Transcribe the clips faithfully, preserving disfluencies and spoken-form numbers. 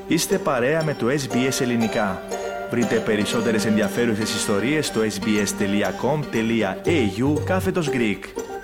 Είστε παρέα με το ες μπι ες Ελληνικά. Βρείτε περισσότερες ενδιαφέρουσες ιστορίες στο sbs.com.au κάθετος Greek.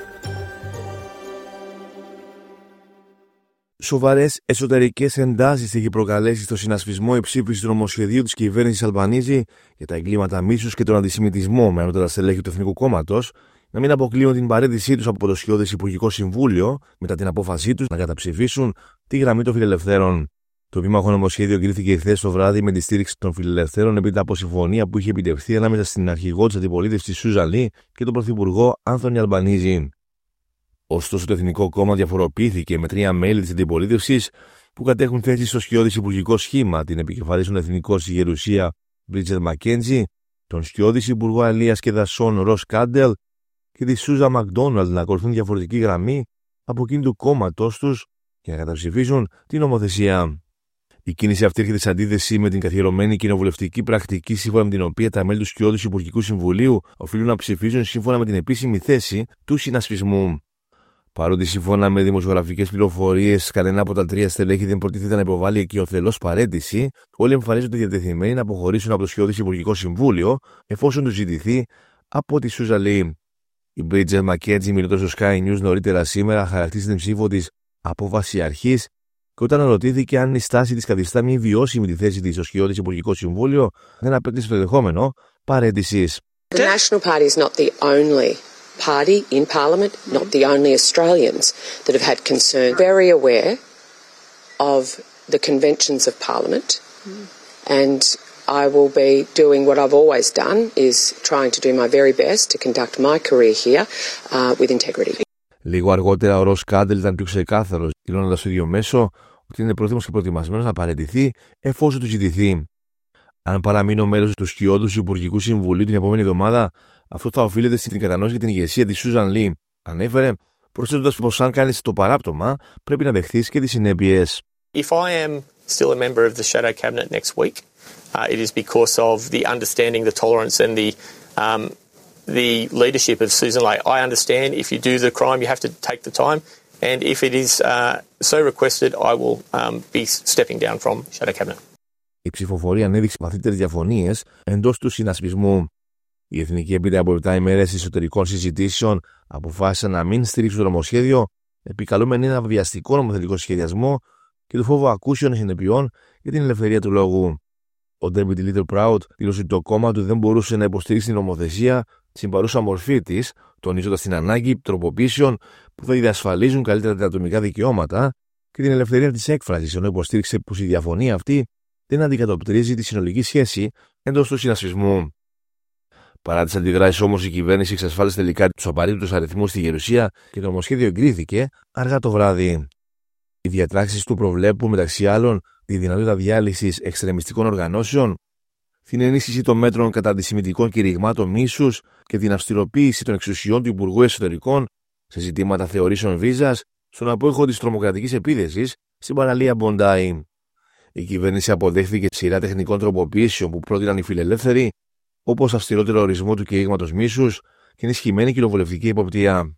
Σοβαρές εσωτερικές εντάσεις έχει προκαλέσει στο συνασπισμό η ψήφιση του νομοσχεδίου της κυβέρνησης Αλμπανίζη για τα εγκλήματα μίσους και τον αντισημιτισμό με ανώτερα στελέχη του Εθνικού Κόμματος να μην αποκλείουν την παραίτησή τους από το σκιώδες Υπουργικό Συμβούλιο μετά την απόφασή τους να καταψηφίσουν τη γραμμή των φιλελευθέρων. Το επίμαχο νομοσχέδιο εγκρίθηκε χθες το βράδυ με τη στήριξη των φιλελευθέρων έπειτα από συμφωνία που είχε επιτευχθεί ανάμεσα στην αρχηγό της αντιπολίτευσης Σούζαν Λι και τον πρωθυπουργό Άνθονι Αλμπανίζη. Ωστόσο, το Εθνικό Κόμμα διαφοροποιήθηκε με τρία μέλη της αντιπολίτευσης που κατέχουν θέση στο σκιώδης υπουργικό σχήμα, την επικεφαλής των Εθνικών στη Γερουσία Μπρίτζετ Μακέντζι, τον σκιώδης υπουργό Αλίας και Δασών Ρος Κάντελ και τη Σούζα Μακδόναλντ να ακολουθούν διαφορετική γραμμή από εκείνη του κόμματός τους και να καταψηφίσουν την νομοθεσία. Η κίνηση αυτή έρχεται σε αντίθεση με την καθιερωμένη κοινοβουλευτική πρακτική, σύμφωνα με την οποία τα μέλη του σκιώδους Υπουργικού Συμβουλίου οφείλουν να ψηφίζουν σύμφωνα με την επίσημη θέση του συνασπισμού. Παρότι σύμφωνα με δημοσιογραφικές πληροφορίες, κανένα από τα τρία στελέχη δεν προτίθεται να υποβάλει οικειοθελώς παραίτηση, όλοι εμφανίζονται διατεθειμένοι να αποχωρήσουν από το σκιώδης Υπουργικό Συμβούλιο, εφόσον του ζητηθεί από τη Σούζαν Λι. Η Μπρίτζετ Μακέντζι, μιλώντας στο Sky News νωρίτερα σήμερα, χαρακτήρισε την ψήφο της απόφαση αρχής και όταν ρωτήθηκε αν η στάση της καθιστά μη βιώσιμη τη θέση της στο σκιώδης Υπουργικό Συμβούλιο, δεν απέκτησε το ενδεχόμενο παραίτησης. The National Party is not the only party in Parliament, not the only Australians that have had concern. Very aware of the conventions of Parliament, and I will be doing what I've always done, is trying to do my very best to conduct my career here uh, with integrity. Λίγο αργότερα, ο Ρος Κάντελ ήταν πιο ξεκάθαρος, δηλώνοντας στο ίδιο μέσο ότι είναι πρόθυμος και προετοιμασμένος να παραιτηθεί εφόσον του ζητηθεί. Αν παραμείνω μέλος του σκιώδους Υπουργικού Συμβουλίου την επόμενη εβδομάδα, αυτό θα οφείλεται στην κατανόηση για την ηγεσία της Σούζαν Λι, ανέφερε, προσθέτοντας πως αν κάνεις το παράπτωμα, πρέπει να δεχθείς και τις συνέπειες. If I am still a member of the shadow cabinet next week, uh, it is because of the understanding, the tolerance and the um, the leadership of Susan Ley. I understand if you do the crime, you have to take the time, and if it is uh, so requested, I will um, be stepping down from shadow cabinet. Η ψηφοφορία ανέδειξε βαθύτερες διαφωνίες εντός του συνασπισμού. Η Εθνική Επιτροπή από επτά ημέρες εσωτερικών συζητήσεων αποφάσισαν να μην στηρίξουν το νομοσχέδιο, επικαλούμενοι ένα βιαστικό νομοθετικό σχεδιασμό και το φόβο ακούσεων συνεπειών για την ελευθερία του λόγου. Ο Ντέβιντ Λίτλ-Πράουτ δήλωσε ότι το κόμμα του δεν μπορούσε να υποστηρίξει την νομοθεσία στην παρούσα μορφή της, τονίζοντας την ανάγκη τροποποίησεων που θα διασφαλίζουν καλύτερα τα ατομικά δικαιώματα και την ελευθερία της έκφρασης, ενώ υποστήριξε πως η διαφωνία αυτή δεν αντικατοπτρίζει τη συνολική σχέση εντός του συνασπισμού. Παρά τις αντιδράσεις όμως, η κυβέρνηση εξασφάλισε τελικά τους απαραίτητους αριθμούς στη Γερουσία και το νομοσχέδιο εγκρίθηκε αργά το βράδυ. Οι διατράξεις του προβλέπουν μεταξύ άλλων τη δυνατότητα διάλυσης εξτρεμιστικών οργανώσεων, την ενίσχυση των μέτρων κατά αντισημιτικών κηρυγμάτων μίσους και την αυστηροποίηση των εξουσιών του Υπουργού Εσωτερικών σε ζητήματα θεωρήσεων βίζας στον απόϊχο της τρομοκρατικής επίθεσης στην παραλία Μποντάι. Η κυβέρνηση αποδέχθηκε σειρά τεχνικών τροποποιήσεων που πρότειναν οι φιλελεύθεροι, όπως αυστηρότερο ορισμό του κηρύγματος μίσους και ενισχυμένη κοινοβουλευτική υποπτία.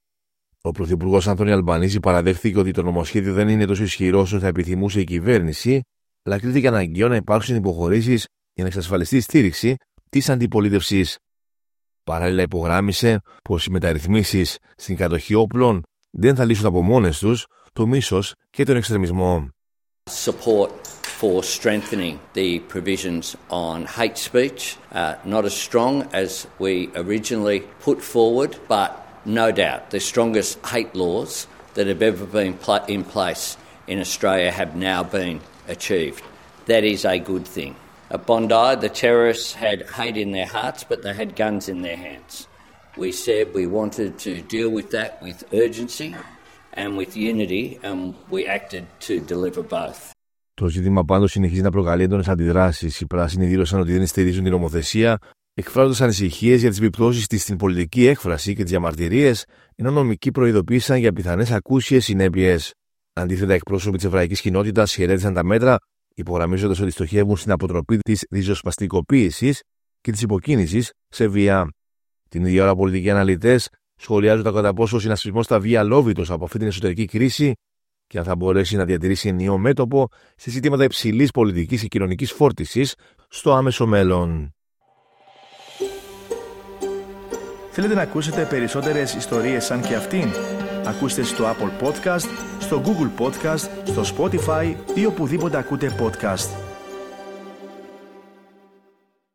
Ο Πρωθυπουργός Άνθονι Αλμπανίζη παραδέχθηκε ότι το νομοσχέδιο δεν είναι τόσο ισχυρό όσο θα επιθυμούσε η κυβέρνηση, αλλά κρίθηκε αναγκαίο να υπάρξουν υποχωρήσεις για να εξασφαλιστεί η στήριξη της αντιπολίτευσης. Παράλληλα, υπογράμμισε πως οι μεταρρυθμίσεις στην κατοχή όπλων δεν θα λύσουν από μόνες τους το μίσος και τον εξτρεμισμό. Support for strengthening the provisions on hate speech, uh, not as strong as we originally put forward, but no doubt the strongest hate laws that have ever been pl- in place in Australia have now been achieved. That is a good thing. At Bondi, the terrorists had hate in their hearts, but they had guns in their hands. We said we wanted to deal with that with urgency and with unity, and we acted to deliver both. Το ζήτημα πάντως συνεχίζει να προκαλεί έντονες αντιδράσεις. Οι πράσινοι δήλωσαν ότι δεν στηρίζουν την νομοθεσία, εκφράζοντας ανησυχίες για τις επιπτώσεις της στην πολιτική έκφραση και τις διαμαρτυρίες, ενώ νομικοί προειδοποίησαν για πιθανές ακούσιες συνέπειες. Αντίθετα, εκπρόσωποι της εβραϊκής κοινότητας χαιρέτησαν τα μέτρα, υπογραμμίζοντας ότι στοχεύουν στην αποτροπή της ριζοσπαστικοποίησης και της υποκίνησης σε βία. Την ίδια ώρα, πολιτικοί αναλυτές σχολιάζουν τα κατά πόσο ο συνασπισμός θα βγει αλόβητος από αυτή την εσωτερική κρίση και αν θα μπορέσει να διατηρήσει ενιαίο μέτωπο σε ζητήματα υψηλής πολιτικής και κοινωνικής φόρτισης στο άμεσο μέλλον. Θέλετε να ακούσετε περισσότερες ιστορίες σαν και αυτήν? Ακούστε στο Apple Podcast, στο Google Podcast, στο Spotify ή οπουδήποτε ακούτε podcast.